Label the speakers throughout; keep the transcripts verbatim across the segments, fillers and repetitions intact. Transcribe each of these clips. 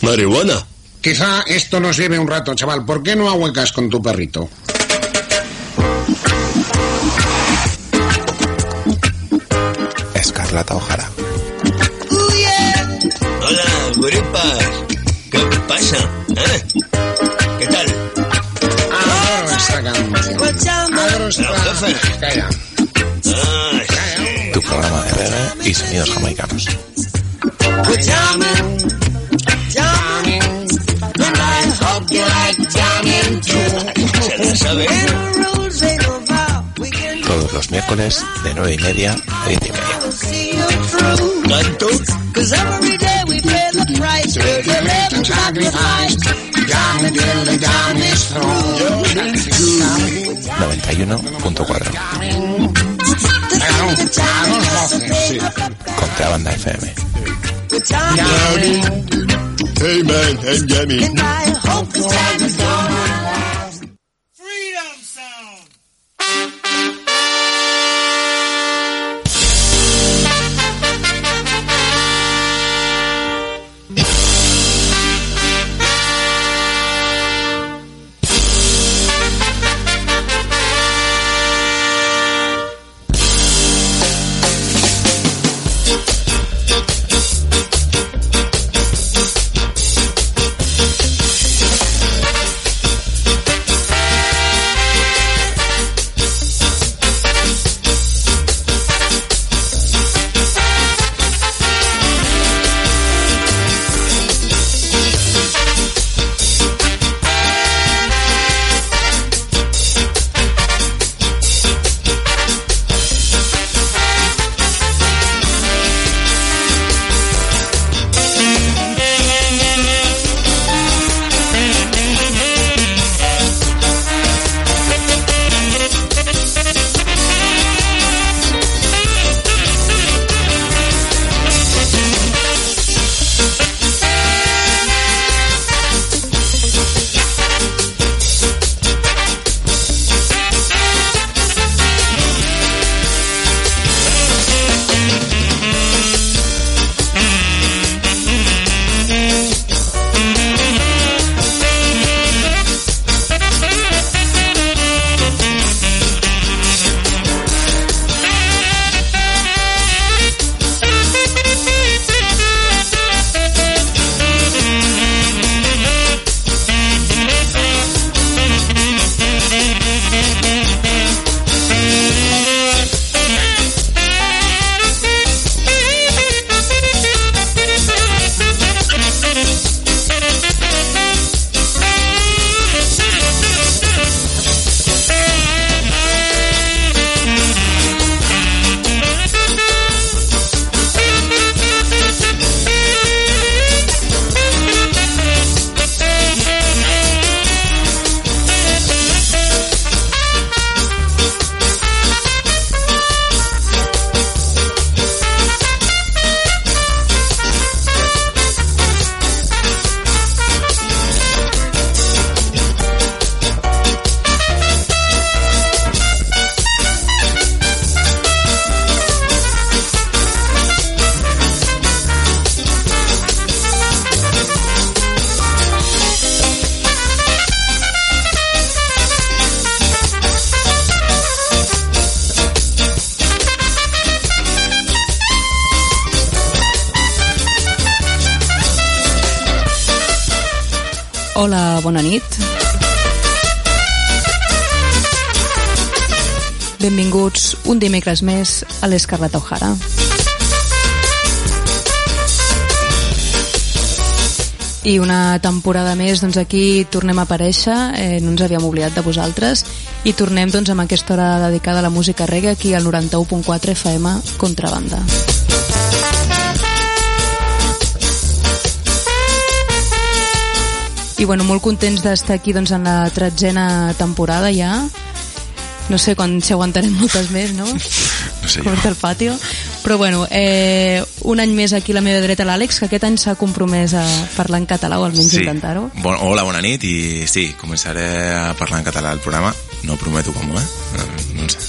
Speaker 1: ¿Marihuana?
Speaker 2: Quizá esto nos lleve un rato, chaval. ¿Por qué no ahuecas con tu perrito?
Speaker 3: Escarlata O'Hara.
Speaker 1: Hola, gurupas. ¿Qué pasa? ¿Eh? ¿Qué tal?
Speaker 2: Adoro esta canción. Adoro esta... Calla.
Speaker 1: Ah,
Speaker 3: Tu programa de reggae y sonidos jamaicanos.
Speaker 1: ¿se la sabe?
Speaker 3: Todos los miércoles de nueve y media a diez y media.
Speaker 1: ¿Tanto?
Speaker 3: noventa y uno punto cuatro. Contrabanda F M.
Speaker 1: Hey man, I'm Jamie.
Speaker 4: Freedom Sound.
Speaker 5: Hola, bona nit. Benvinguts un dimecres més a l'Escarlata O'Hara. I una temporada més, doncs aquí tornem a aparèixer, eh, no ens havíem oblidat de vosaltres, i tornem doncs amb aquesta hora dedicada a la música reggae aquí al noranta-u punt quatre F M Contrabanda. I bueno, molt contents d'estar aquí doncs en la tretzena temporada ja. No sé quan si aguantarem moltes més, no?
Speaker 3: No sé jo.
Speaker 5: Com el patio. Però bueno, eh, un any més aquí a la meva dreta l'Àlex, que aquest any s'ha compromès a parlar en català, o almenys
Speaker 3: sí.
Speaker 5: intentar-ho.
Speaker 3: Bon, hola, bona nit, i sí, començaré a parlar en català al programa. No prometo com, eh? No, no sé.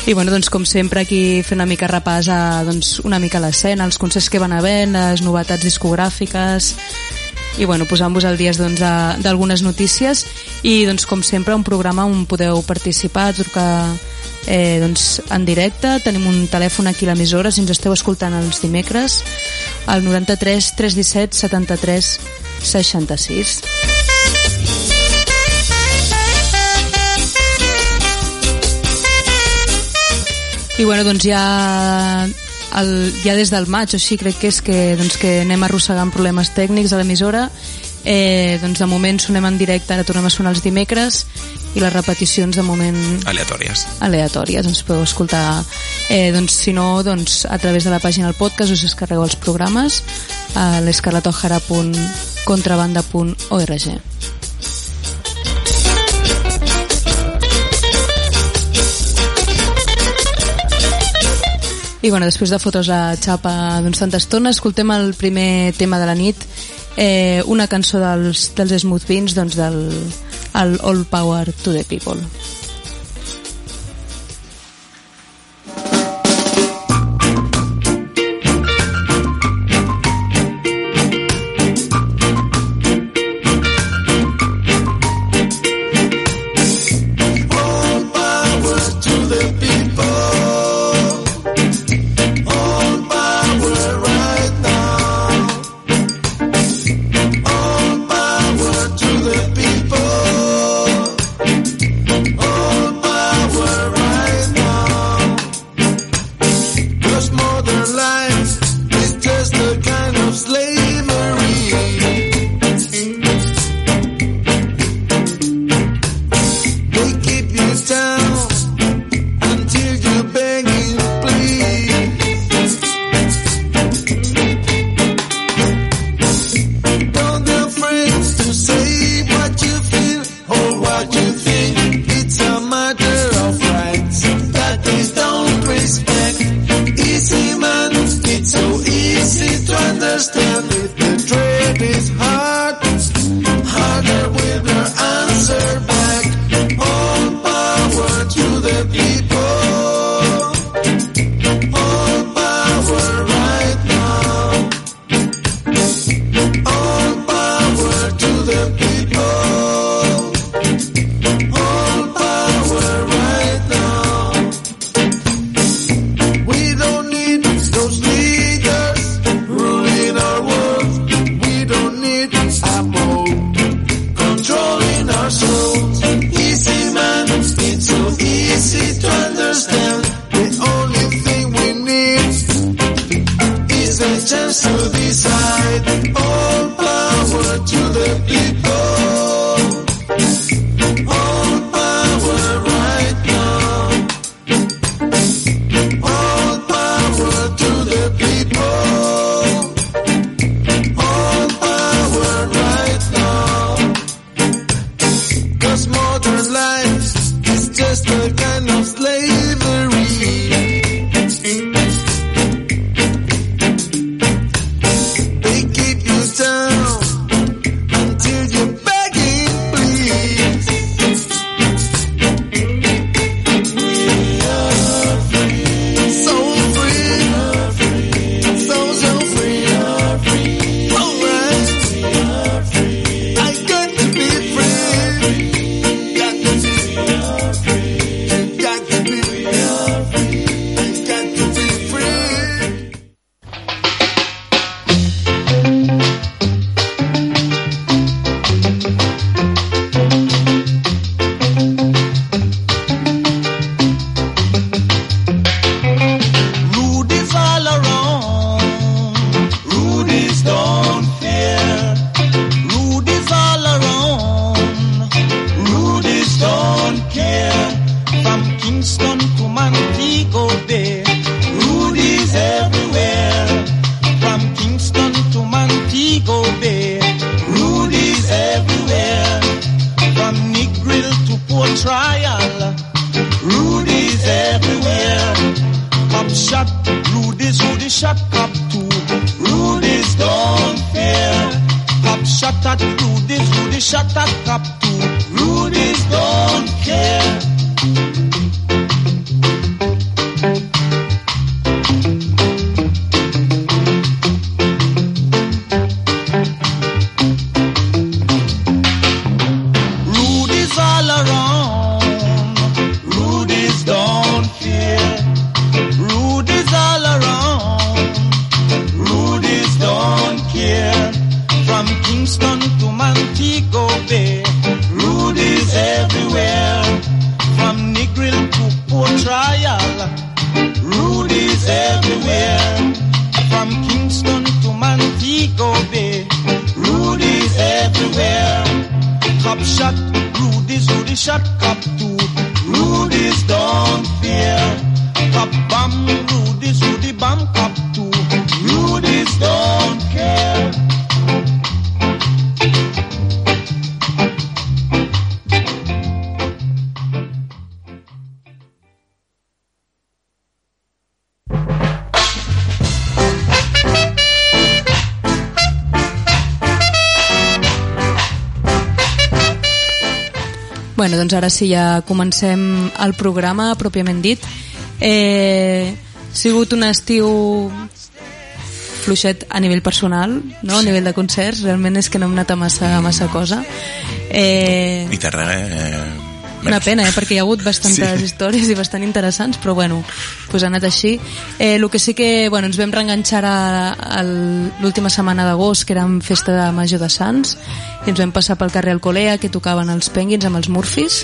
Speaker 5: I bueno, doncs com sempre aquí fer una mica repàs a doncs, una mica l'escena, els concerts que van havent, les novetats discogràfiques i bueno, posant-vos al dia doncs, d'algunes notícies i doncs com sempre un programa on podeu participar, trucar eh, doncs, en directe. Tenim un telèfon aquí a l'emissora si ens esteu escoltant els dimecres al noranta-tres tres disset setanta-tres seixanta-sis. I bueno, doncs ja, el, ja des del maig, o així crec que és que, doncs, que anem arrossegant problemes tècnics a l'emissora. Eh, doncs de moment sonem en directe, ara tornem a sonar els dimecres i les repeticions de moment
Speaker 3: aleatòries
Speaker 5: aleatòries, ens podeu escoltar eh, doncs, si no, doncs, a través de la pàgina del podcast us descarregueu els programes a l'escarlatojara punt contrabanda punt org. I bueno, després de fotre's la xapa doncs, tanta estona, escoltem el primer tema de la nit, eh, una cançó dels, dels Smooth Beans, doncs del el All Power to the People.
Speaker 6: From Kingston to Montego Bay, Rudy's everywhere. From Negril to Port Royal, Rudy's everywhere. From Kingston to Montego Bay, Rudy's everywhere. Cop shot, Rudy's, Rudy shot, cop two, Rudy's don't fear. Cop bomb, Rudy's, Rudy bomb, cop two, Rudy's don't care.
Speaker 5: Bueno, doncs ara sí, ja comencem el programa, pròpiament dit. Eh, ha sigut un estiu fluixet a nivell personal, no? A nivell de concerts, realment és que no hem anat a massa, a massa cosa. Eh,
Speaker 3: I te re, eh,
Speaker 5: una pena, eh? Perquè hi ha hagut bastantes sí. històries i bastant interessants, però bueno, pues ha anat així. Eh, el que sí que bueno, ens vam reenganxar l'última setmana d'agost, que era en festa de Major de Sants, i ens vam passar pel carrer Alcolea, que tocaven els Penguins amb els Murphys,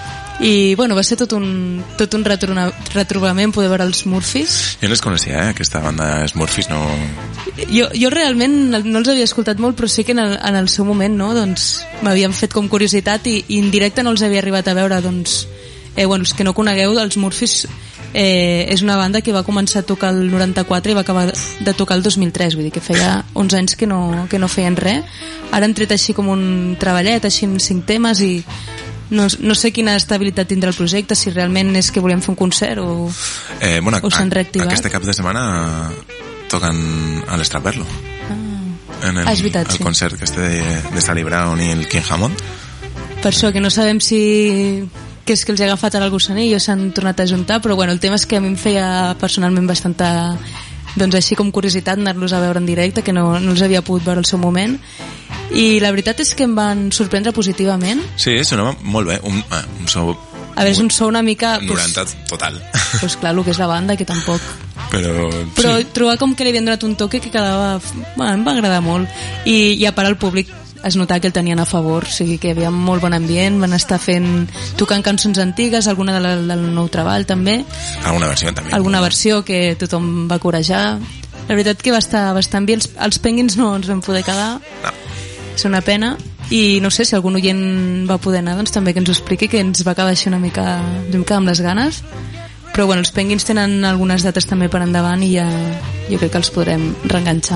Speaker 5: i bueno, va ser tot un, tot un retrobament poder veure els Murphys.
Speaker 3: Jo no els coneixia, eh? Aquesta banda, els Murphys, no...
Speaker 5: Jo, jo realment no els havia escoltat molt, però sí que en el, en el seu moment, no, doncs m'havien fet com curiositat i, i en directe no els havia arribat a veure, doncs eh, bueno, els que no conegueu, els Murphys eh, és una banda que va començar a tocar el noranta-quatre i va acabar de tocar el dos mil tres, vull dir que feia onze anys que no, que no feien res. Ara han tret així com un treballet, així amb cinc temes, i no, no sé quina estabilitat tindrà el projecte, si realment és que volem fer un concert o,
Speaker 3: eh, bueno,
Speaker 5: o s'han reactivat.
Speaker 3: Aquest cap de setmana toquen a l'Estraperlo, ah. en el,
Speaker 5: ah, és veritat,
Speaker 3: el
Speaker 5: sí.
Speaker 3: concert que este de, de Sally Brown i el King Hammond.
Speaker 5: Per això que no sabem si que és que els ha agafat ara el gussanillo, s'han tornat a juntar, però bueno, el tema és que a mi em feia personalment bastanta, doncs així com curiositat anar-los a veure en directe, que no, no els havia pogut veure al seu moment, i la veritat és que em van sorprendre positivament.
Speaker 3: Sí, sonava molt bé, un, eh, un so...
Speaker 5: A veure, és un so una mica...
Speaker 3: noranta
Speaker 5: pues,
Speaker 3: total.
Speaker 5: Pues clar, el que és la banda, que tampoc...
Speaker 3: Però,
Speaker 5: Però
Speaker 3: sí.
Speaker 5: trobar com que li havien donat un toque que quedava... Bueno, em va agradar molt. I, i a part el públic es notava que el tenien a favor, o sigui que hi havia molt bon ambient, van estar fent... tocant cançons antigues, alguna de la, del nou treball també.
Speaker 3: Alguna versió també.
Speaker 5: Alguna versió que tothom va corejar. La veritat que va estar bastant bé. Els, els Penguins no ens vam poder quedar.
Speaker 3: No.
Speaker 5: És una pena. I no sé si algun oient va poder anar, doncs també que ens ho expliqui, que ens va quedar així una mica, vam quedar amb les ganes. Però bueno, els Penguins tenen algunes dates també per endavant i ja jo crec que els podrem reenganxar.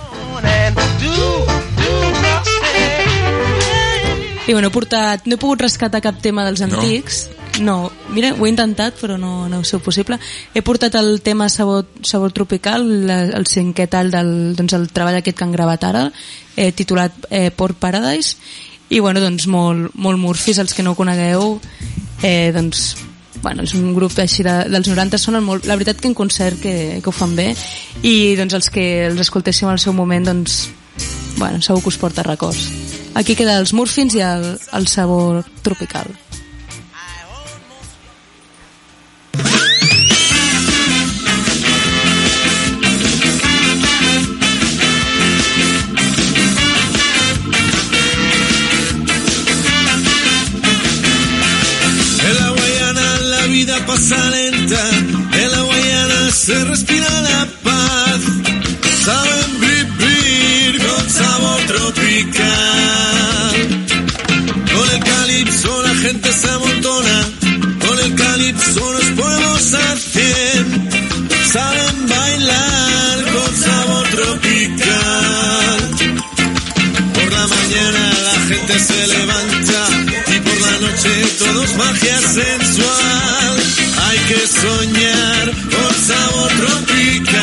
Speaker 5: I bueno, he portat, no he pogut rescatar cap tema dels antics. No, mira, ho he intentat, però no, no ha sigut possible. He portat el tema Sabor, sabor Tropical, la, el cinquè tall del doncs, el treball aquest que han gravat ara, eh, titulat eh, Port Paradise, i bueno, doncs molt, molt Murphys, els que no ho conegueu, eh, doncs bueno, és un grup així de, dels noranta, sonen molt, la veritat que en concert que, que ho fan bé, i doncs els que els escoltéssim al seu moment, doncs bueno, segur que us porta records. Aquí queda els Murphys i el, el Sabor Tropical.
Speaker 7: Pasa lenta, en la Guayana se respira la paz, saben vivir con sabor tropical. Con el calipso la gente se amontona, con el calipso nos ponemos al cien, saben bailar con sabor tropical. Por la mañana la gente se levanta y por la noche todo es magia sensual. Hay que soñar con sabor tropical.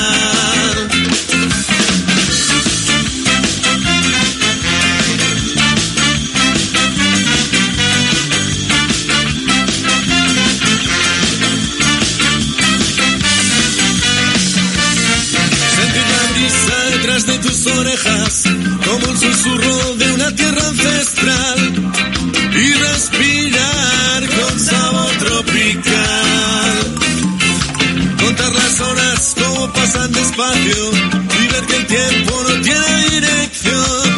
Speaker 7: Sentir la brisa detrás de tus orejas, como un susurro de una tierra ancestral, y respirar con sabor tropical. Contar las horas como pasan despacio y ver que el tiempo no tiene dirección.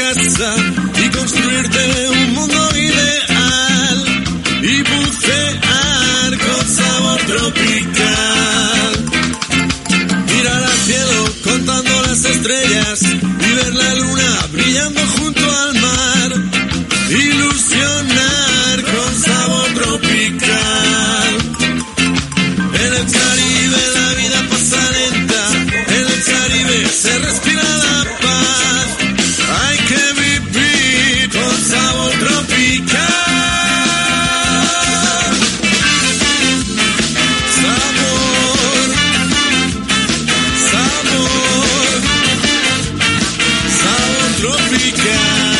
Speaker 7: casa y construirte un mundo ideal y bucear con sabor tropical. Mirar al cielo contando las estrellas y ver la luna brillando junto al mar. Ilusionar con sabor tropical. En el Caribe la vida pasa lenta, en el Caribe se respira la paz. Hay que vivir con sabor tropical. Sabor, sabor, sabor tropical.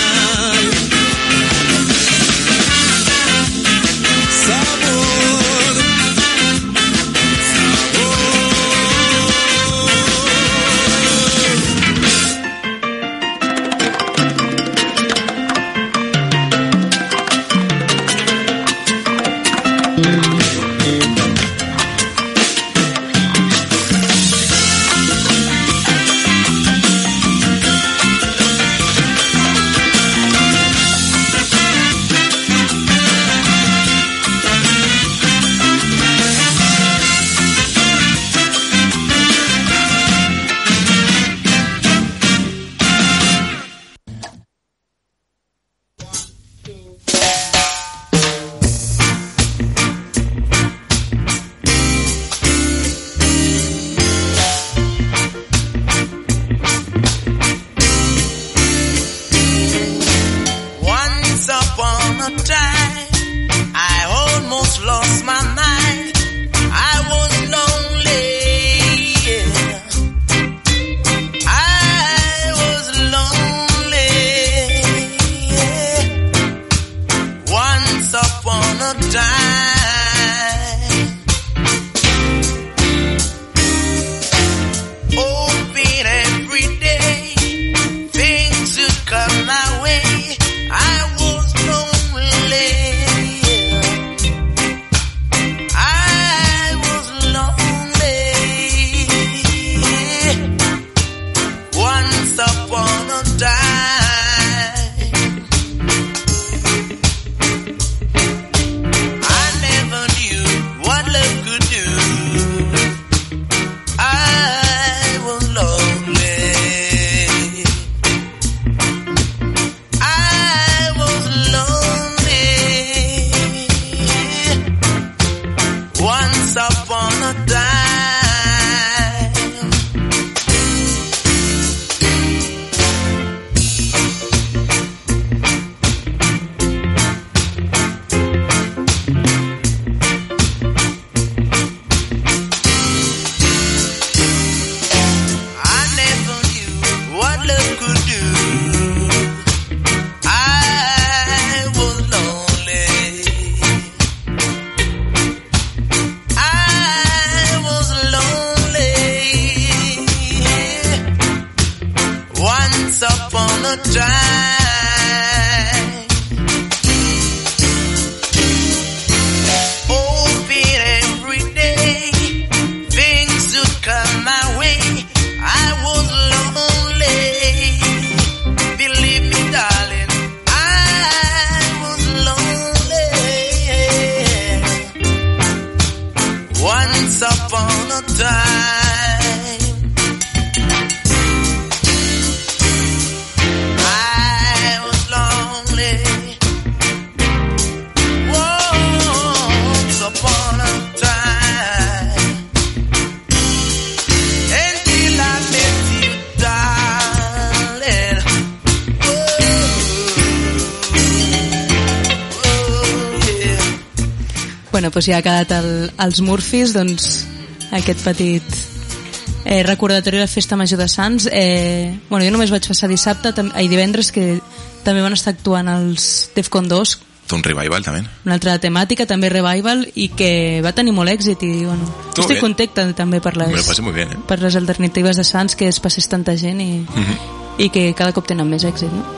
Speaker 5: Bueno, doncs ja ha quedat el, els Murphys, doncs aquest petit eh, recordatori de la Festa Major de Sants. Eh, bueno, jo només vaig passar dissabte, tam- ai, divendres, que també van estar actuant els Defcon dos.
Speaker 3: Un revival, també.
Speaker 5: Una altra temàtica, també revival, i que va tenir molt èxit, i bueno,
Speaker 3: Todo
Speaker 5: estic
Speaker 3: bien.
Speaker 5: contenta també per les,
Speaker 3: Me lo pasé muy bien, ¿eh?
Speaker 5: per les alternatives de Sants, que es passés tanta gent i,
Speaker 3: Uh-huh.
Speaker 5: i que cada cop tenen més èxit, no?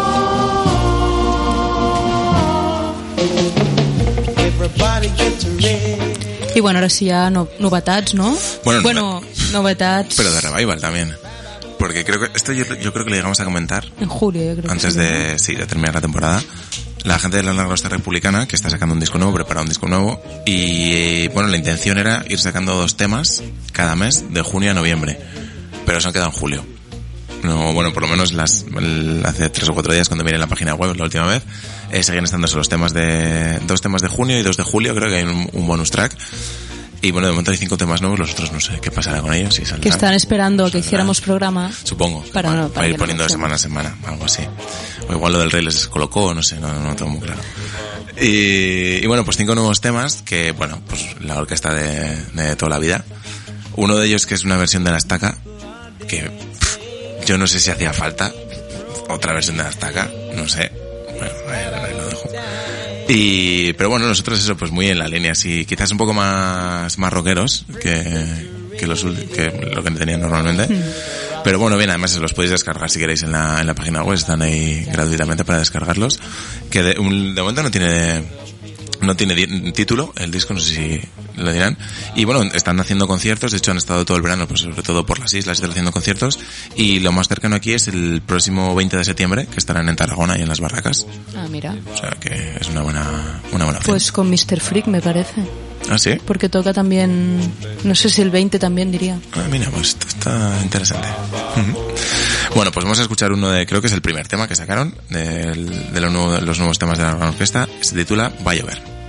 Speaker 5: I bueno, ara sí hi ha no, novetats, no?
Speaker 3: Bueno,
Speaker 5: bueno novetats...
Speaker 3: Pero de revival también. porque creo que esto yo, yo creo que lo llegamos a comentar
Speaker 5: en julio, yo creo.
Speaker 3: Antes
Speaker 5: que sí,
Speaker 3: de,
Speaker 5: ¿no?
Speaker 3: sí, de terminar la temporada. La gente de la Langosta Republicana, que está sacando un disco nuevo, prepara un disco nuevo, y bueno, la intención era ir sacando dos temas cada mes, de junio a noviembre, pero se han quedado en julio. No, bueno, por lo menos las, el, hace tres o cuatro días cuando miré la página web la última vez, eh, seguían estando los temas de, dos temas de junio y dos de julio, creo que hay un, un bonus track. Y bueno, de momento hay cinco temas nuevos, los otros no sé qué pasará con ellos. Si saldrán,
Speaker 5: que están esperando
Speaker 3: saldrán,
Speaker 5: que hiciéramos programa.
Speaker 3: Supongo.
Speaker 5: Para,
Speaker 3: para,
Speaker 5: no, para,
Speaker 3: para ir
Speaker 5: que
Speaker 3: poniendo
Speaker 5: no
Speaker 3: de semana a semana, algo así. O igual lo del rey les colocó, no sé, no, no tengo muy claro. Y, y bueno, pues cinco nuevos temas que, bueno, pues la orquesta de, de toda la vida. Uno de ellos que es una versión de La Estaca, que pff, yo no sé si hacía falta otra versión de La Estaca, no sé. Bueno, ahí lo dejo. Y, pero bueno, nosotros eso, pues muy en la línea, así, quizás un poco más, más rockeros que, que los, que lo que tenían normalmente. Mm. Pero bueno, bien, además los podéis descargar si queréis en la, en la página web, están ahí gratuitamente para descargarlos. Que de, un, de momento no tiene, no tiene di- título el disco, no sé si lo dirán. Y bueno, están haciendo conciertos, de hecho han estado todo el verano, pues sobre todo por las islas, están haciendo conciertos. Y lo más cercano aquí es el próximo veinte de septiembre, que estarán en Tarragona y en Las Barracas.
Speaker 5: Ah, mira.
Speaker 3: O sea que es una buena, una buena opción.
Speaker 5: Pues con mister Freak me parece.
Speaker 3: ¿Ah, sí?
Speaker 5: Porque toca también, no sé si el veinte también diría.
Speaker 3: Ah, mira, pues esto está interesante. Uh-huh. Bueno, pues vamos a escuchar uno de, creo que es el primer tema que sacaron, de, de, los, nuevos, de los nuevos temas de la gran orquesta, se titula Va a llover.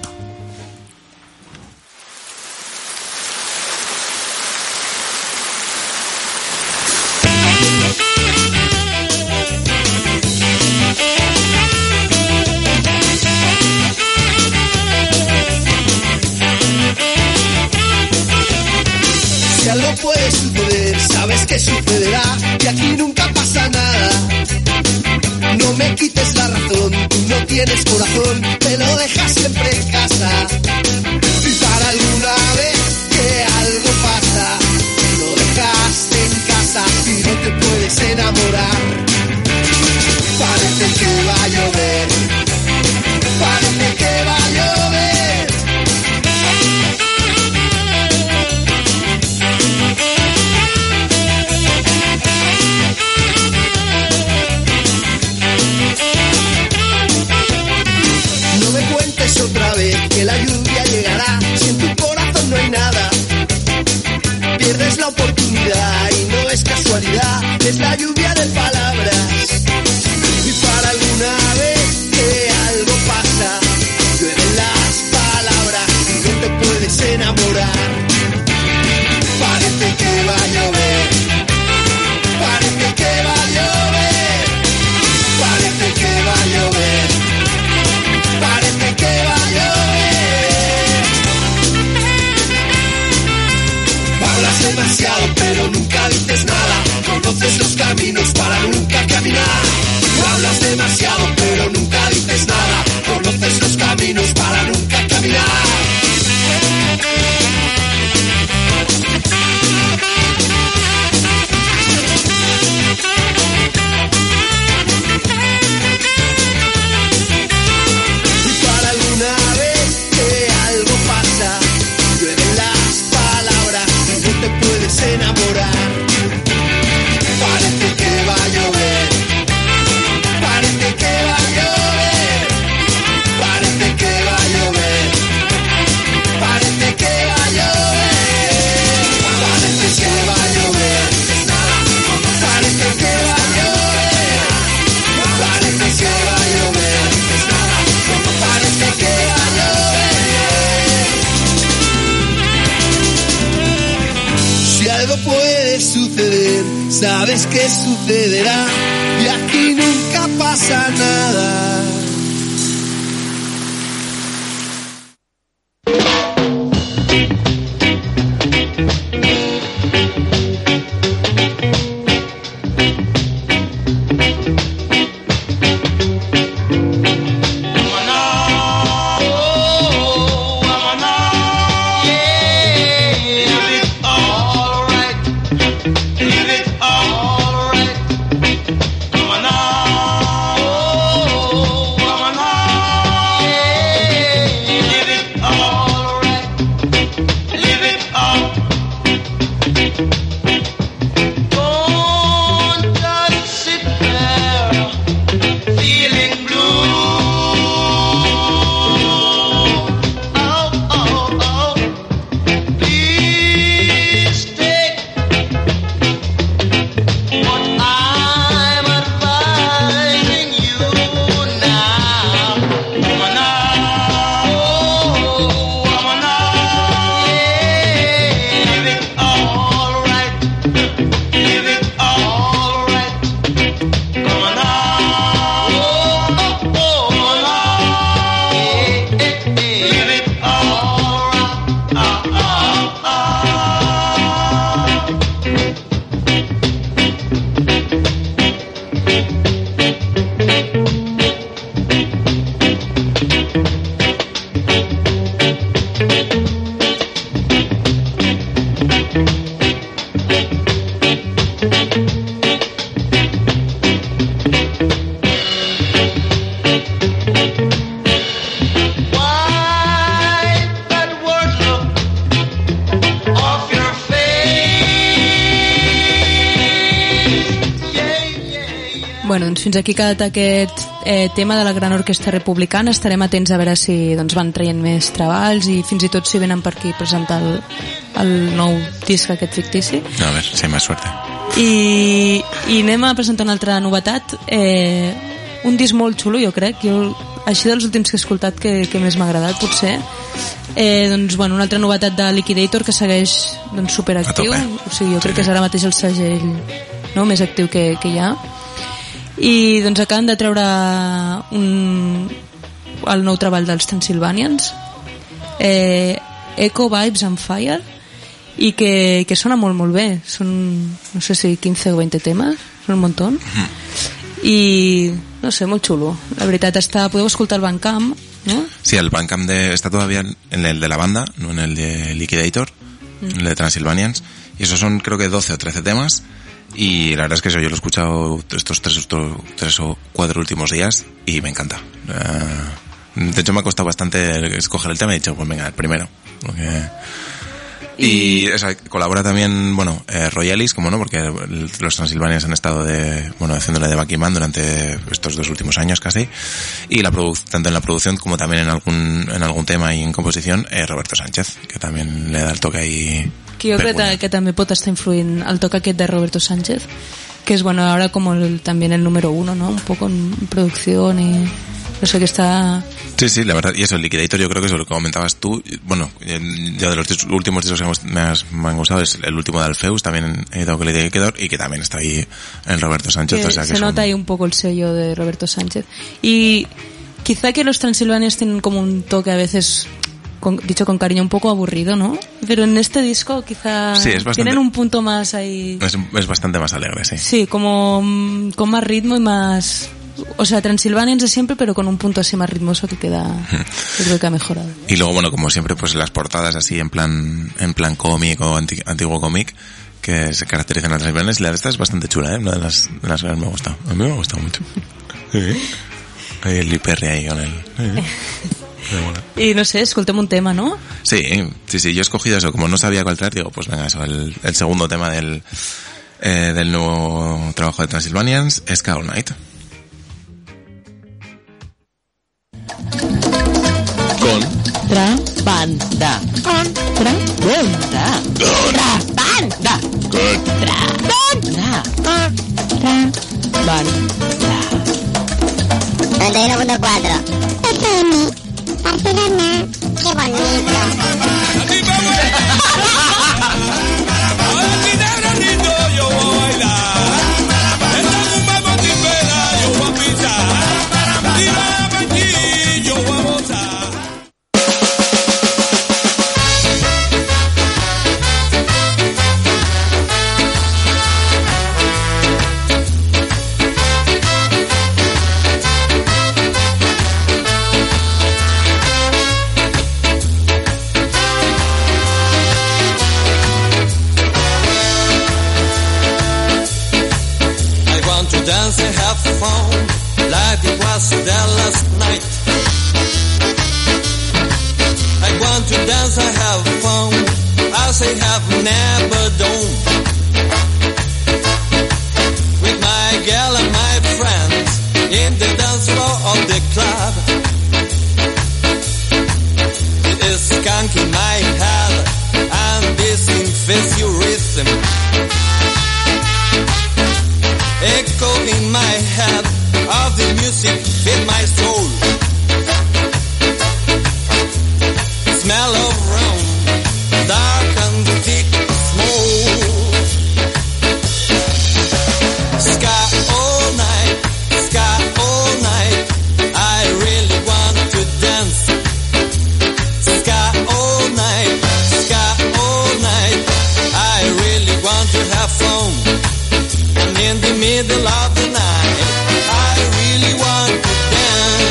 Speaker 8: Si algo puede suceder, sabes que sucederá, y aquí nunca pasa nada. No me quites la razón, tú no tienes corazón, te lo dejas siempre en casa. Y para alguna vez que algo pasa, lo dejaste en casa y no te puedes enamorar. Parece que va a llover, parece que va a llover. No me cuentes otra vez que la lluvia llegará, si en tu corazón no hay nada. Pierdes la oportunidad y no es casualidad, es la lluvia de palabras. Y para alguna vez que algo pasa, llueven las palabras y no te puedes enamorar. Parece que va a llover, parece que va a llover, parece que va a llover. Parece que va a llover. Hablas demasiado pero nunca dices nada. Conoces los caminos para nunca caminar. Hablas demasiado pero nunca dices nada. Conoces los caminos para nunca caminar. Enamorar. Parece que va a llover, parece que va a llover, parece que va a llover, parece que va a llover, parece que va a llover, parece que va a llover, parece que va a llover, parece que va a llover. Si algo puede suceder, sabes que sucederá, y aquí nunca pasa nada.
Speaker 5: doncs fins aquí ha quedat aquest eh, tema de la Gran Orquestra Republicana. Estarem atents a veure si doncs, van traient més treballs i fins i tot si venen per aquí a presentar el, el nou disc aquest fictici.
Speaker 3: A veure, si hay más suerte.
Speaker 5: I, i anem a presentar una altra novetat, eh, un disc molt xulo, jo crec, jo, així dels últims que he escoltat que, que més m'ha agradat, potser. Eh, doncs, bueno, una altra novetat de Liquidator que segueix doncs, superactiu, o sigui, jo crec sí. que és ara mateix el segell no, més actiu que, que hi ha, i doncs acaben de treure un, el nou treball dels Transylvanians, eh, Echo, Vibes and Fire, i que, que sona molt molt bé, són no sé si quinze o veinte temes, són un muntó, mm. i no sé, molt xulo, la veritat està, podeu escoltar el Bandcamp, ¿no?
Speaker 3: Sí, el Bandcamp de, está todavía en el de la banda, no en el de Liquidator, mm. en el de Transylvanians, y esos son creo que doce o trece temas, y la verdad es que eso yo lo he escuchado estos tres, estos tres o cuatro últimos días y me encanta. Uh, de hecho me ha costado bastante escoger el tema y he dicho, pues venga, el primero. Porque... Y o sea, colabora también, bueno, eh, Royalis, como no, porque los Transylvanians han estado de, bueno, haciéndole de backing man durante estos dos últimos años casi, y la produ- tanto en la producción como también en algún en algún tema y en composición, eh, Roberto Sánchez, que también le da el toque ahí.
Speaker 5: Que jo crec que, que també pot estar influint el toque aquest de Roberto Sánchez, que es bueno ahora como el, también el número uno, ¿no? Un poco en producción y no sé, que está...
Speaker 3: Sí, sí, la verdad, y eso, el Liquidator yo creo que eso, lo que comentabas tú, bueno, ya de los últimos discos que me, has, me han gustado es el último de Alfeus, también he editado con el Liquidator, y que también está ahí en Roberto Sánchez.
Speaker 5: Que
Speaker 3: o sea, que
Speaker 5: se nota
Speaker 3: un...
Speaker 5: ahí un poco el sello de Roberto Sánchez. Y quizá que los Transylvanians tienen como un toque a veces... Con, dicho con cariño, un poco aburrido, ¿no? Pero en este disco quizá
Speaker 3: sí, es bastante,
Speaker 5: tienen un punto más ahí...
Speaker 3: Es, es bastante más alegre, sí.
Speaker 5: Sí, como mm, con más ritmo y más... O sea, Transylvanians de siempre, pero con un punto así más ritmoso que queda... Yo creo que ha mejorado.
Speaker 3: Y luego, bueno, como siempre, pues las portadas así en plan en plan cómic o anti, antiguo cómic que se caracterizan a Transylvanians. La de esta es bastante chula, ¿eh? Una de las, de las que me ha gustado. A mí me ha gustado mucho. Sí. Ahí el Liperri ahí con él. Sí.
Speaker 5: Y no sé, escoltem un tema, ¿no?
Speaker 3: Sí, sí, sí, yo he escogido eso, como no sabía cuál traer, digo, pues venga, eso, el, el segundo tema del, eh, del nuevo trabajo de Transylvanians, Ska All Night.
Speaker 9: Contrabanda. Contrabanda. Contrabanda. Contrabanda. Contrabanda.
Speaker 10: noventa y uno punto cuatro. F M. Barcelona. Qué bonito.
Speaker 7: Ahora que negranito yo voy a bailar. Esta rumba motivera yo voy a pisar. Tira aquí yo voy a gozar. Dance and have fun like it was there last night. I want to dance and have fun as I have never done. With my girl and my friends in the dance floor of the club. It is skunk in my head and this infectious rhythm. Echo in my head of the music in my soul. Smell of rum, dark and thick smoke. Ska all night, ska all night. I really want to dance. Ska all night, ska all night. I really want to have fun. In the middle of the night, I really want to dance.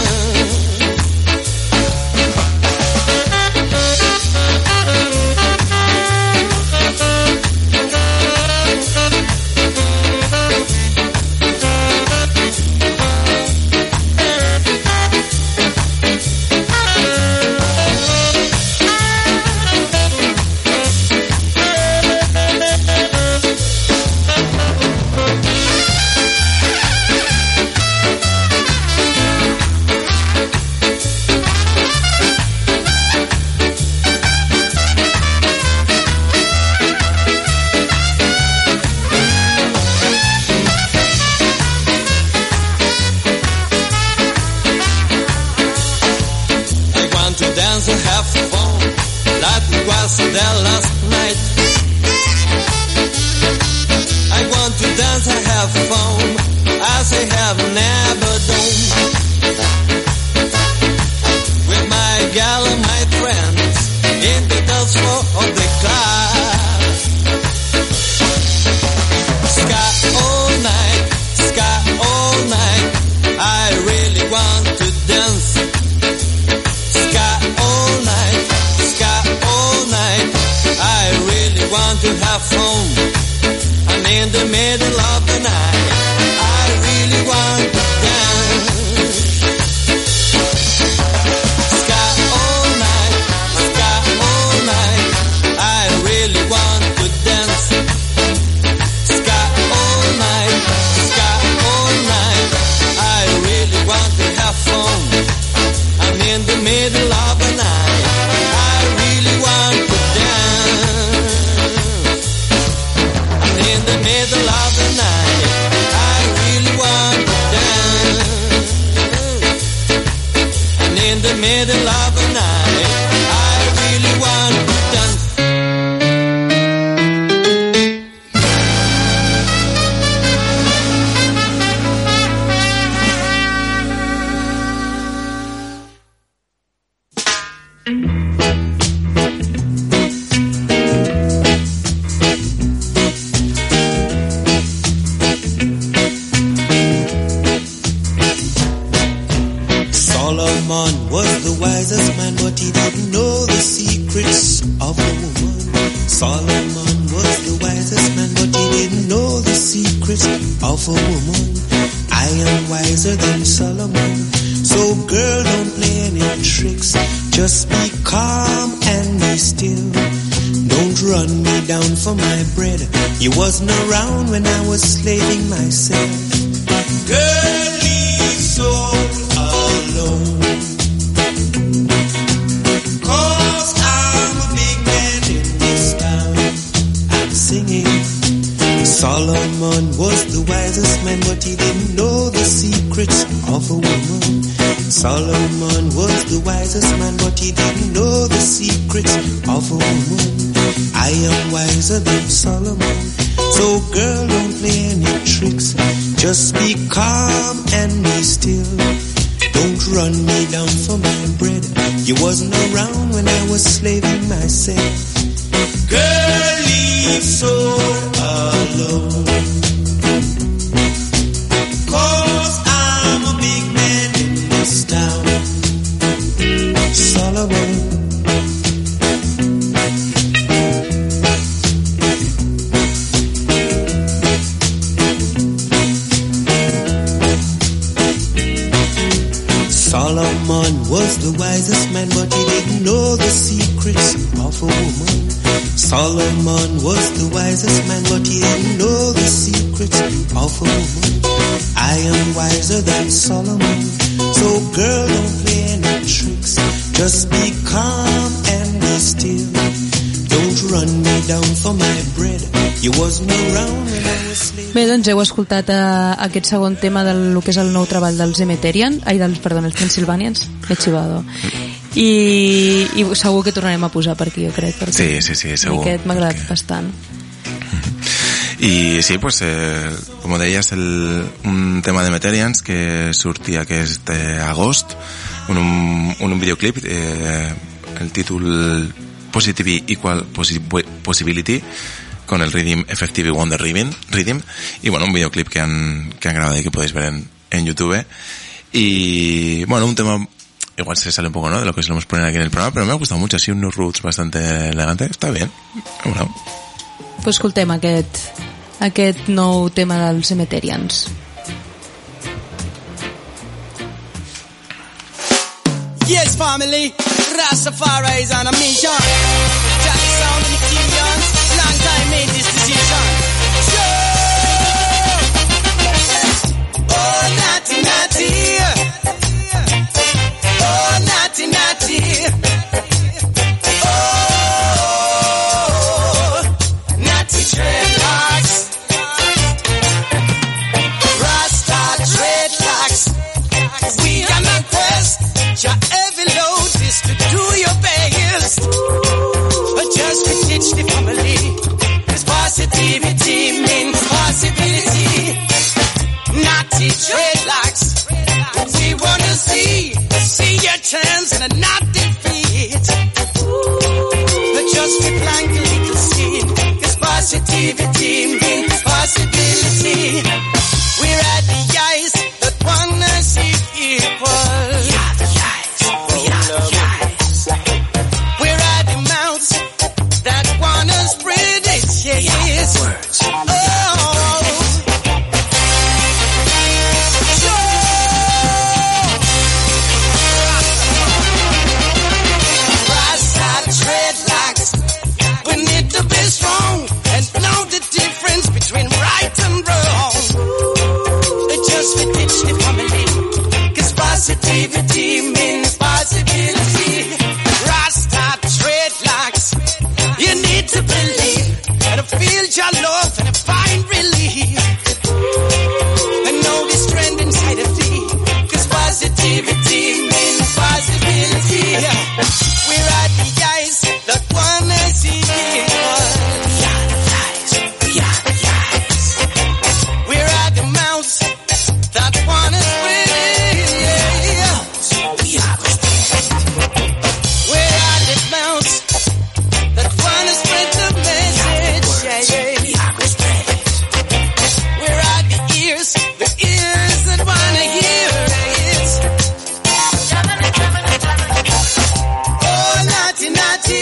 Speaker 6: dance. Ska all night, ska all night. I really want to have fun. And in the middle of the night, I really want to dance. Ska all night, ska all night. I really want to dance. Ska all night, ska all night. I really want to have fun. And in the middle of the night, I really want to dance. And in the middle of the night, I really want to dance. And in the middle of the night, I really want to dance. Solomon was the wisest man, but he didn't know the secrets of a woman. Solomon was the wisest man, but he didn't know the secrets of a woman. I am wiser than Solomon, so girl, don't play any tricks. Just be calm and be still. Don't run me down for my bread. You wasn't around when I was slaving myself. Girl, leave soul alone. Cause I'm a big man in this town. I'm singing. Solomon was the wisest man, but he didn't know the secrets of a woman. Solomon was the wisest man, but he didn't know the secrets of a woman. I am wiser than Solomon, so girl, don't play any tricks. Just be calm and be still. Don't run me down for my bread. You wasn't around when I was slaving myself. Girl, leave soul alone. Cause I'm a big man in this town. Solomon. Solomon was the wisest man, but he didn't know the secrets of a woman. Solomon was the wisest man, but he didn't know the secrets of a woman. I am wiser than Solomon, so girl, don't play any tricks. Just be calm and be still. Don't run me down for my bread. You wasn't around when I was sleeping.
Speaker 5: Bé, doncs heu escoltat uh, aquest segon tema del que és el nou treball dels Emeterian, ai, dels, perdó, els Transylvanians, m'he xivado. I, i segur que tornarem a posar per aquí, jo crec.
Speaker 3: Sí, sí, sí, segur.
Speaker 5: Aquest m'ha agradat
Speaker 3: perquè...
Speaker 5: bastant.
Speaker 3: I sí, pues, eh, com deies, el, un tema de Meterians que sortia aquest eh, agost, un, un, un videoclip, eh, el títol Positive Equal Possi- Possibility, con el Rhythm Effective Wonder Rhythm, Rhythm, y bueno, un videoclip que han, que han grabado y que podéis ver en, en YouTube. Y bueno, un tema, igual se sale un poco, ¿no?, de lo que solemos poner aquí en el programa, pero me ha gustado mucho, así unos roots bastante elegantes, está bien. Bueno.
Speaker 5: Pues escoltem aquest, aquest nou tema dels Emeterians.
Speaker 11: Yes, family, Rastafari is on a mission. Jack the sound of the Gideons, long time made this decision. Sure. Oh, naughty, naughty. Oh, naughty, naughty. Oh, naughty dreadlocks. Rasta dreadlocks. We are not quest. Your every load is to do your best. But just to teach the family, cause positivity means possibility. Naughty dreadlocks, we wanna see, see your chance and not defeat. But just be blank a little seed, cause positivity means possibility. We're at the eyes that wanna see equal. Positivity means possibility. Rasta dreadlocks. You need to believe and feel your love and find relief. And know the strength inside of thee. Cause positivity means possibility. We're at the eyes that wanna see the world. We are the eyes, we are the eyes. We're at the mouths that wanna spread it. Yeah. We are the spread. We're at the mouths that wanna spread the message. Yeah, yeah. We are the spread. We're at the ears, the ears that wanna hear it. Oh, naughty, naughty.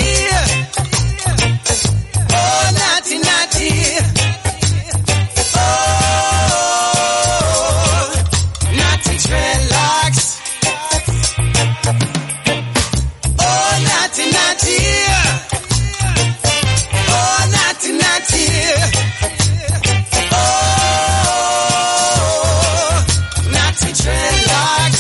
Speaker 11: Oh, naughty, naughty. Oh, naughty dreadlocks. Oh, naughty, naughty. Oh, naughty, naughty. Oh, naughty dreadlocks.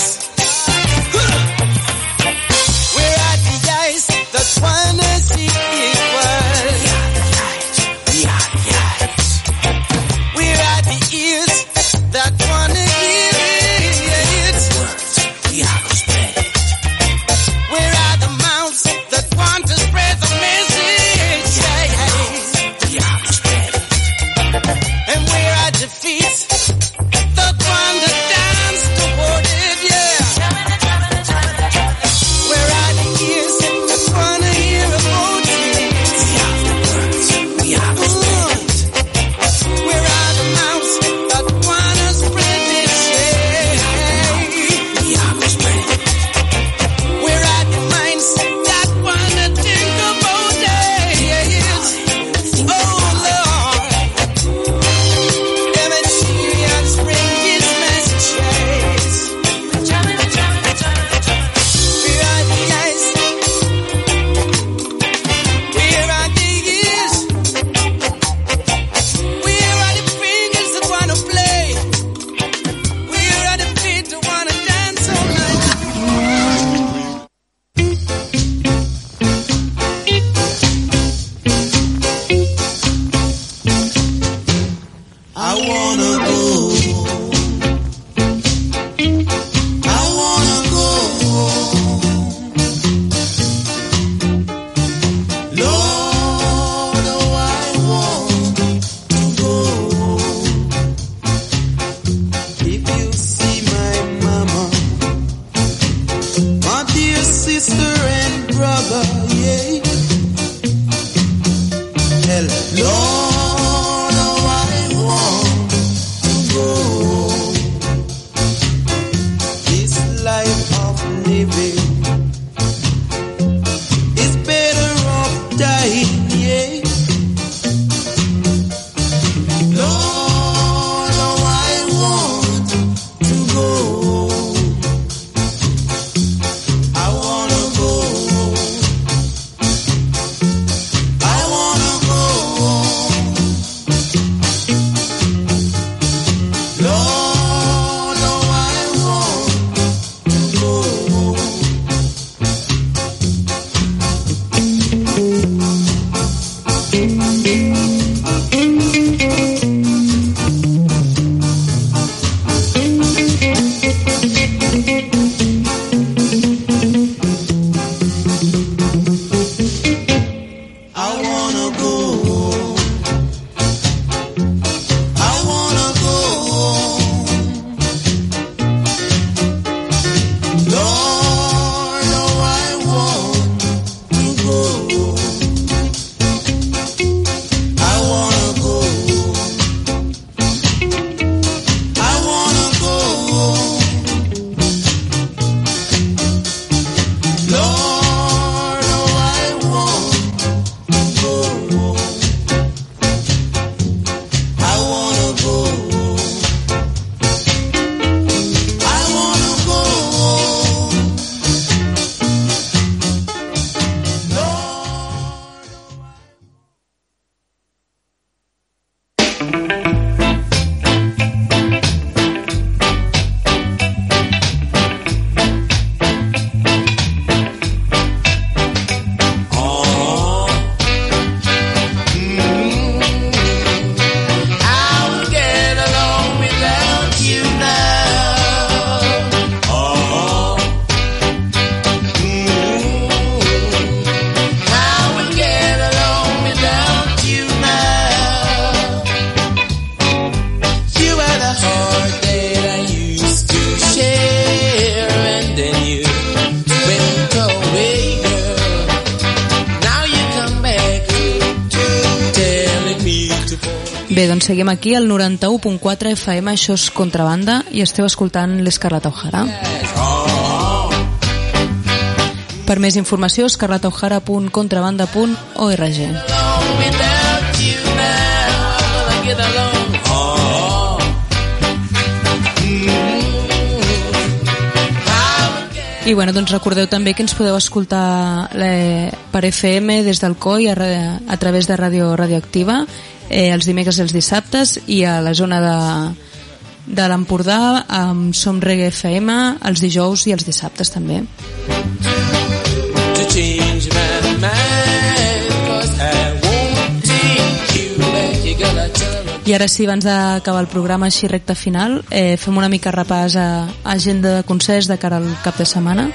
Speaker 11: We're at the eyes that wanna see equal. We are the eyes. We're at the ears that wanna hear it. We are the spread. We're at the mouths that want to spread the message. We are the spread. And we're at the feet that want to dance toward it. Yeah. We're at the ears that wanna hear about it. We are the words. We are the spread. We're at the mouths that wanna spread this shade. We are the spread. We're at the minds that wanna think about it. Oh Lord, them Syrians bring these messages. We're at the eyes. We're at the ears. We're at the fingers that wanna play. We're at the feet that wanna dance all night.
Speaker 6: I wanna go. I wanna go. Lord, oh, I want to go. If you see my mama, my dear sister and brother, yeah. Tell Lord, oh, I want to go. This life of living is better off dying, yeah. Lord, oh, I want to go. I wanna go. I wanna go. Lord, oh, I want to go.
Speaker 5: Bé, doncs seguim aquí al noranta-u punt quatre F M, això és Contrabanda, i esteu escoltant l'Escarlata O'Hara. Per més informació, escarlata o'hara punt contrabanda punt org. I bueno, doncs recordeu també que ens podeu escoltar eh, per F M des del C O I a, a través de Ràdio Radioactiva eh, els dimecres i els dissabtes, i a la zona de, de l'Empordà amb Som Reggae F M els dijous i els dissabtes també. I ara sí, abans d'acabar el programa així recte final, eh, fem una mica repàs a, a agenda de concerts de cara al cap de setmana.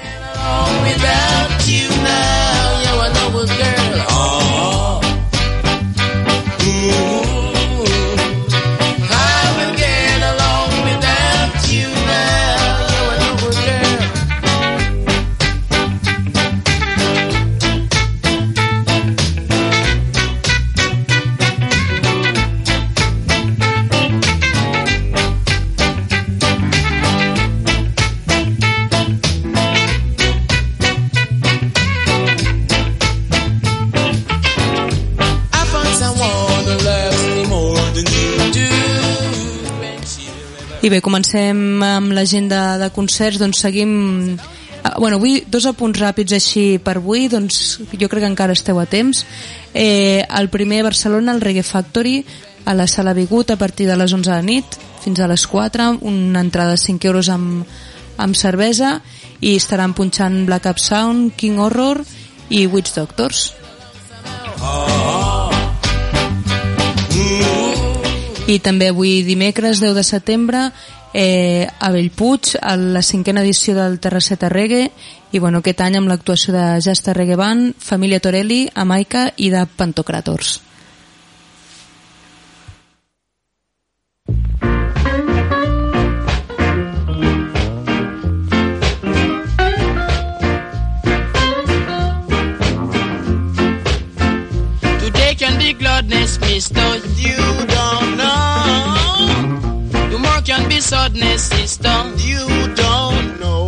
Speaker 5: I bé, comencem amb l'agenda de concerts, doncs seguim... Bueno, avui dos apunts ràpids així per avui, doncs jo crec que encara esteu a temps. Eh, el primer a Barcelona, el Reggae Factory, a la Sala Bigut a partir de les onze de la nit fins a les quatre, una entrada de cinc euros amb, amb cervesa, i estaran punxant Black Up Sound, King Horror i Witch Doctors. I també avui dimecres deu de setembre eh, a Bellpuig a la cinquena edició del Terrasseta Reggae, i bueno, aquest any amb l'actuació de Jasta Reggae Band, Família Torelli, Amaica i de Pantocràtors.
Speaker 12: Today can be gladness, mister, you don't know. Tomorrow can be sadness, sister, you don't know.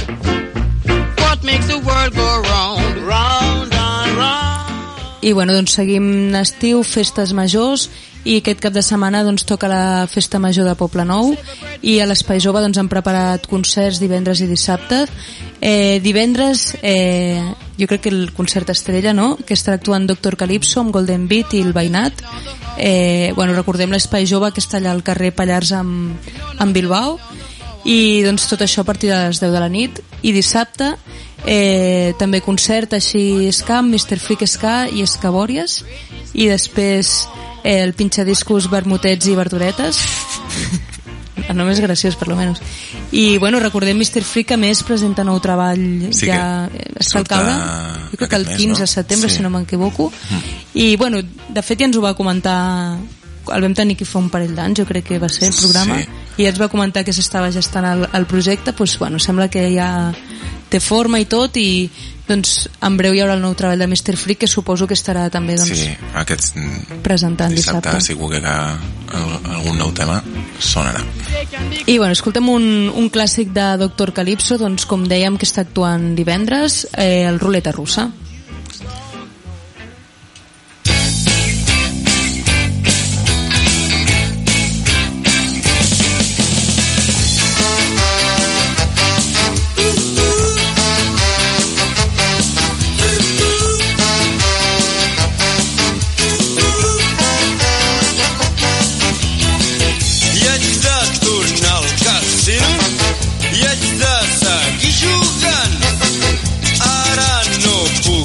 Speaker 12: What makes the world go round, round and round.
Speaker 5: I bueno, doncs seguim estiu, festes majors, i aquest cap de setmana doncs toca la festa major de Poblenou, i a l'Espai Jove doncs han preparat concerts divendres i dissabte. Eh, divendres eh, jo crec que el concert estrella, no?, que estarà actuant Doctor Calypso amb Golden Beat i el Veïnat. Eh, bueno, recordem l'Espai Jove, que està allà al carrer Pallars amb, amb Bilbao, i doncs tot això a partir de les deu de la nit. I dissabte eh, també concert així ska amb mister Freak Ska i Escabòries, i després eh, el pinxadiscos Vermutets i Verduretes. El nom és graciós, per lo menos. I bueno, recordem mister Freak, a més presenta nou treball, sí, ja està al caure, jo crec que el quinze de setembre, sí, si no m'equivoco. Mm. I bueno, de fet ja ens ho va comentar, el vam tenir aquí fa un parell d'anys, jo crec que va ser el programa, sí, i ja ens va comentar que s'estava gestant el, el projecte. Doncs bueno, sembla que ja té forma i tot, i doncs en breu hi haurà el nou treball de mister Freak, que suposo que estarà també doncs,
Speaker 3: sí, aquest
Speaker 5: presentant dissabte.
Speaker 3: Dissabte segur que algun nou tema sonarà.
Speaker 5: I bueno, escoltem un, un clàssic de Doctor Calypso, doncs com dèiem, que està actuant divendres, eh, el Ruleta Russa.
Speaker 7: I haig de seguir jugant, ara no puc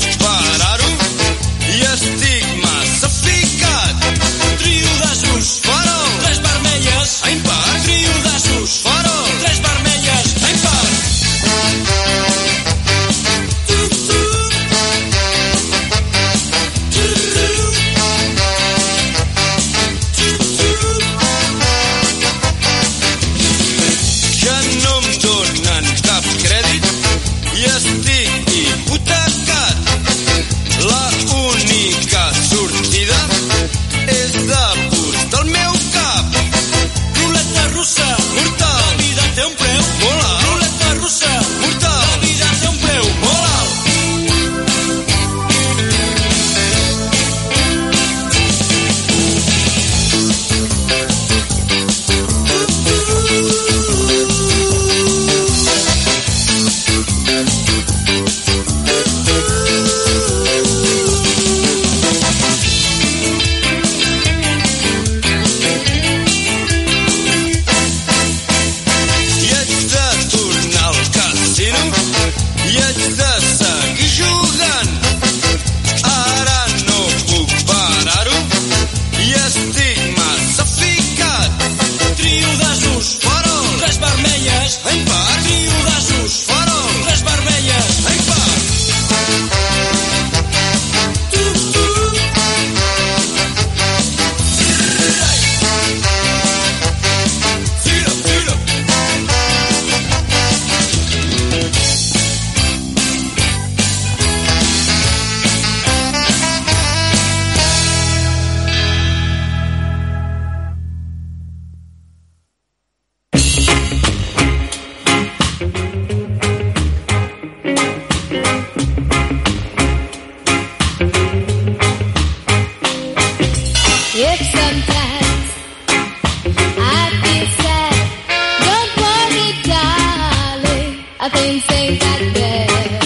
Speaker 13: I think things like that.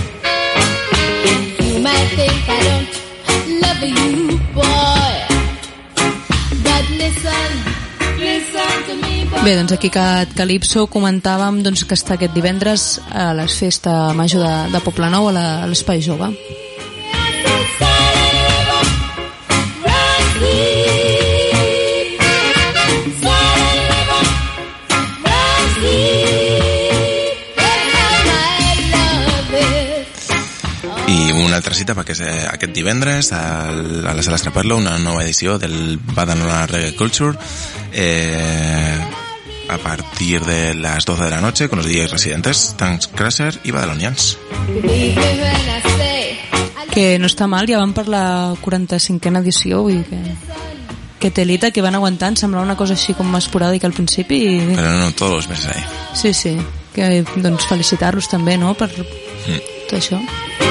Speaker 13: You might think I don't love you, boy, but listen, listen to me, boy.
Speaker 5: Bé, doncs aquí a Calypso comentàvem doncs, que està aquest divendres a la festa major de, de Poblenou a l'Espai Jove.
Speaker 3: Una altra cita perquè és aquest divendres a la Sala Estraperlo, una nova edició del Badalona Reggae Culture eh, a partir de las doce de la noche con los D Js residentes Tanks Crusher y Badalonians,
Speaker 5: que no està mal, ja van per la quaranta-cinquena edició, vull dir que que telita, que van aguantant, semblava una cosa així com esporàdica al principi i...
Speaker 3: però no, tots els mesos ahí.
Speaker 5: Sí, sí, que doncs felicitar-los també, no?, per mm. tot això.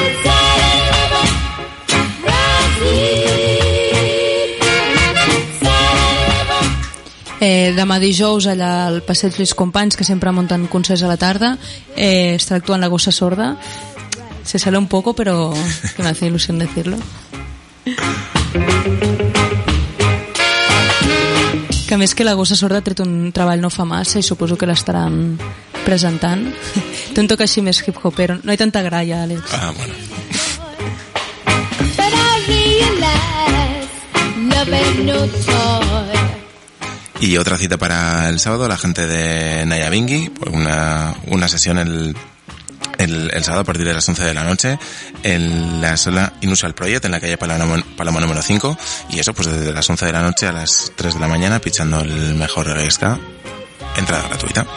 Speaker 5: Eh, demà dijous allà al Passeig Lluís Companys, que sempre munten concerts a la tarda, eh, estarà actuant la Gossa Sorda. Se sale un poco, pero que me hace ilusión decirlo. Que a més que la Gossa Sorda ha tret un treball no fa massa i suposo que l'estaran presentant. Té un toc així més hip-hopero, no hi tanta gralla, Àlex.
Speaker 3: Ah, bueno.
Speaker 13: But I realize love ain't no toy.
Speaker 3: Y otra cita para el sábado, la gente de Naya Bingi, una, una sesión el, el, el sábado a partir de las once de la noche en la sala Inusual Project en la calle Paloma, Paloma número cinco, y eso pues desde las once de la noche a las tres de la mañana pichando el mejor reggae ska, entrada gratuita.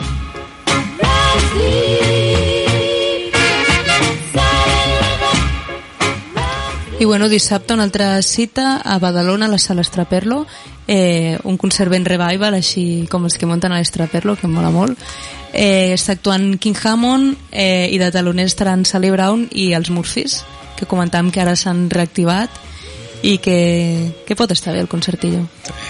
Speaker 5: I bueno, dissabte una altra cita a Badalona, a la Sala Estraperlo, eh, un concert ben revival, així com els que munten a l'Estraperlo, que em mola molt. Eh, està actuant King Hammond eh, i de taloners estaran Sally Brown i els Murphys, que comentàvem que ara s'han reactivat i que, que pot estar bé el concertillo.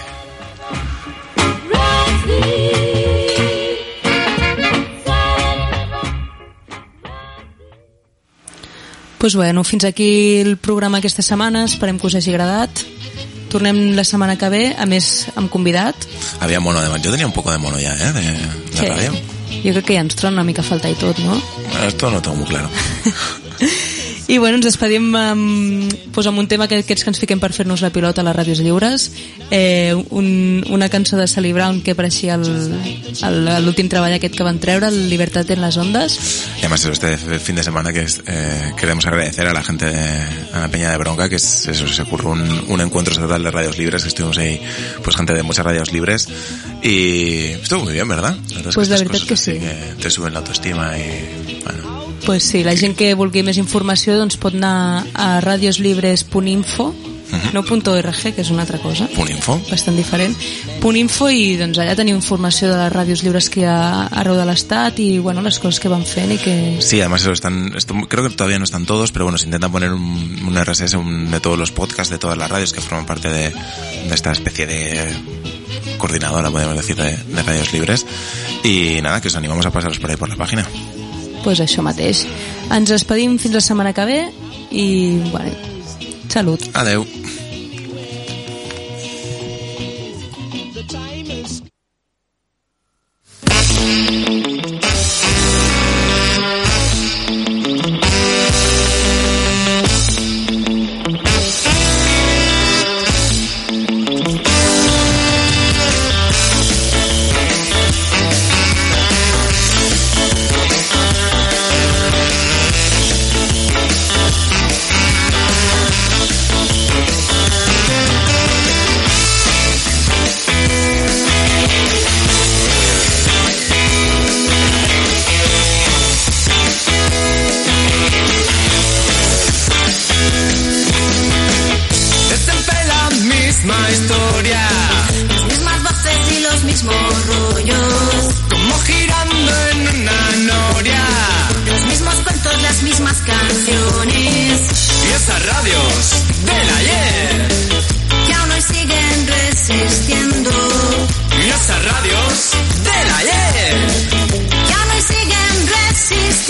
Speaker 5: Pues bueno, fins aquí el programa aquesta setmana, esperem que us hagi agradat. Tornem la setmana que ve, a més amb convidat.
Speaker 3: Había mono de... Yo tenía un poco de mono ya, ¿eh? De, de
Speaker 5: sí.
Speaker 3: radio.
Speaker 5: Jo crec que ja ens trona una mica a faltar i tot, no?
Speaker 3: Esto no tengo muy claro.
Speaker 5: I bueno, ens despedim amb, pues amb un tema que aquests que ens fiquem per fer-nos la pilota a les ràdios lliures, eh, un, una cançó de Sally Brown que apareixia al l'últim treball aquest que van treure, el Libertad en las Ondas.
Speaker 3: Y además este fin de semana que eh, queremos agradecer a la gente de a la Peña de Bronca, que es, eso, se ocurrió un, un encuentro estatal de radios libres, que estuvimos ahí, pues gente de muchas radios libres, y estuvo muy bien, ¿verdad? La
Speaker 5: pues la veritat que sí.
Speaker 3: Que te suben la autoestima y bueno.
Speaker 5: Pues sí, la gent que vulgui més informació doncs pot anar a radioslibres punt info, uh-huh. no .org, que és una altra cosa.
Speaker 3: Punt info.
Speaker 5: Bastant diferent. Punt info, i doncs allà teniu informació de les ràdios lliures que hi ha arreu de l'estat y bueno, las cosas que van fent y que...
Speaker 3: Sí, además eso están, esto, creo que todavía no están todos, pero bueno, se intentan poner un, un R S S un, de todos los podcasts de todas las radios que forman parte de, de esta especie de coordinadora, podemos decir, de, de radios libres. Y nada, que os animamos a pasaros por ahí por la página.
Speaker 5: Pues això mateix. Ens despedim fins la setmana que ve i, bueno, salut.
Speaker 3: Adeu.
Speaker 11: Radios del ayer. Ya no siguen resistiendo.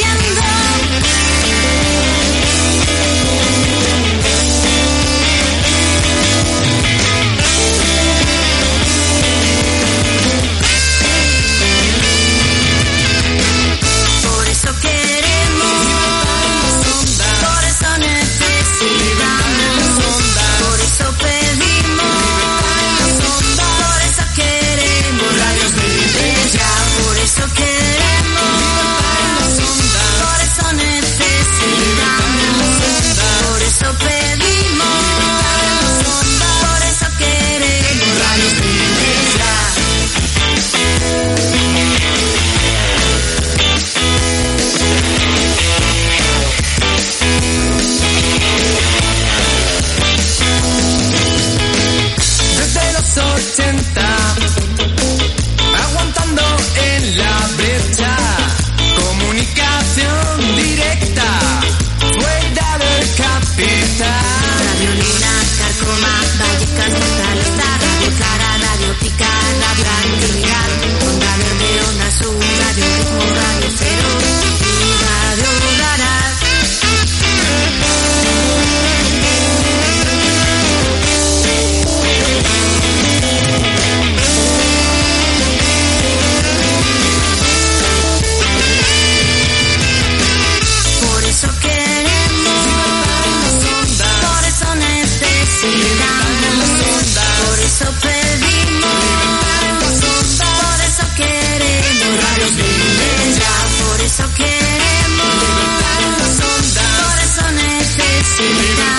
Speaker 7: Leave